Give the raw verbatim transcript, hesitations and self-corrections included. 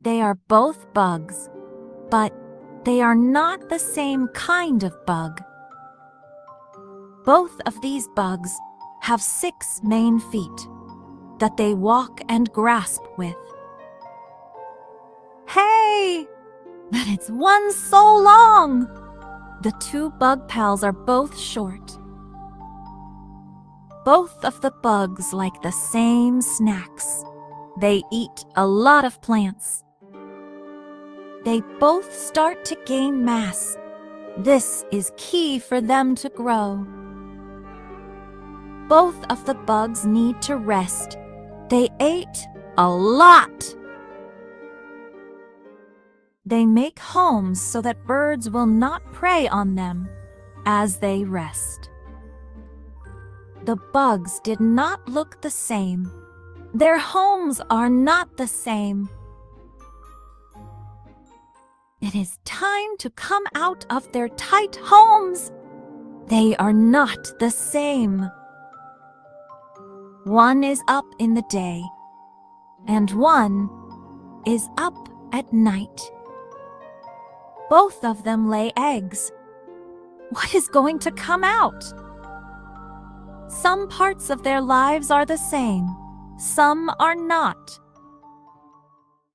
They are both bugs, but they are not the same kind of bug. Both of these bugs have six main feet that they walk and grasp with. Hey! But it's one so long! The two bug pals are both short. Both of the bugs like the same snacks. They eat a lot of plants. They both start to gain mass. This is key for them to grow. Both of the bugs need to rest. They ate a lot. They make homes so that birds will not prey on them as they rest. The bugs did not look the same. Their homes are not the same. It is time to come out of their tight homes. They are not the same. One is up in the day, and one is up at night. Both of them lay eggs. What is going to come out? Some parts of their lives are the same, some are not.